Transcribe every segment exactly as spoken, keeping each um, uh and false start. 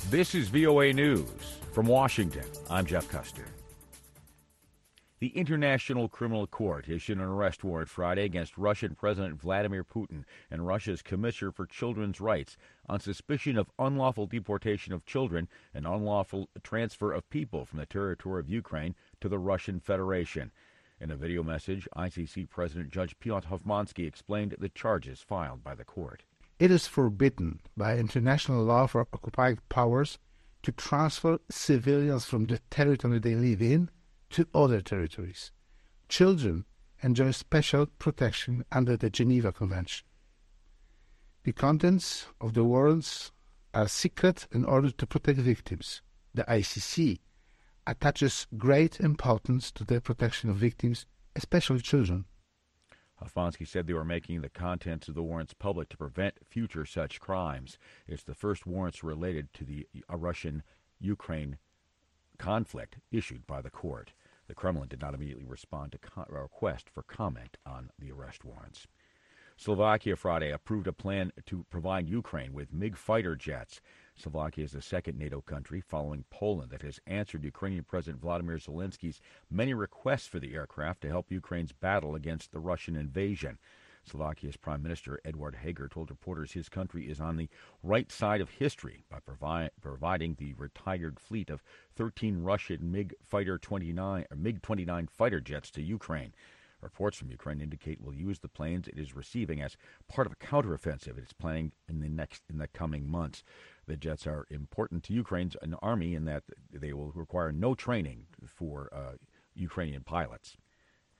This is V O A News. From Washington, I'm Jeff Custer. The International Criminal Court issued an arrest warrant Friday against Russian President Vladimir Putin and Russia's Commissioner for Children's Rights on suspicion of unlawful deportation of children and unlawful transfer of people from the territory of Ukraine to the Russian Federation. In a video message, I C C President Judge Piotr Hofmansky explained the charges filed by the court. It is forbidden by international law for occupied powers to transfer civilians from the territory they live in to other territories. Children enjoy special protection under the Geneva Convention. The contents of the warrants are secret in order to protect victims. The I C C attaches great importance to the protection of victims, especially children. Hofmansky said they were making the contents of the warrants public to prevent future such crimes. It's the first warrants related to the Russian-Ukraine conflict issued by the court. The Kremlin did not immediately respond to a request for comment on the arrest warrants. Slovakia Friday approved a plan to provide Ukraine with MiG fighter jets. Slovakia is the second NATO country, following Poland, that has answered Ukrainian President Vladimir Zelensky's many requests for the aircraft to help Ukraine's battle against the Russian invasion. Slovakia's Prime Minister Eduard Heger told reporters his country is on the right side of history by provi- providing the retired fleet of thirteen Russian MiG fighter twenty-nine or MiG twenty-nine fighter jets to Ukraine. Reports from Ukraine indicate it will use the planes it is receiving as part of a counteroffensive it is planning in the next in the coming months. The jets are important to Ukraine's army in that they will require no training for uh, Ukrainian pilots.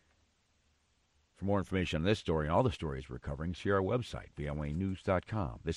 For more information on this story and all the stories we're covering, see our website, V O A news dot com. This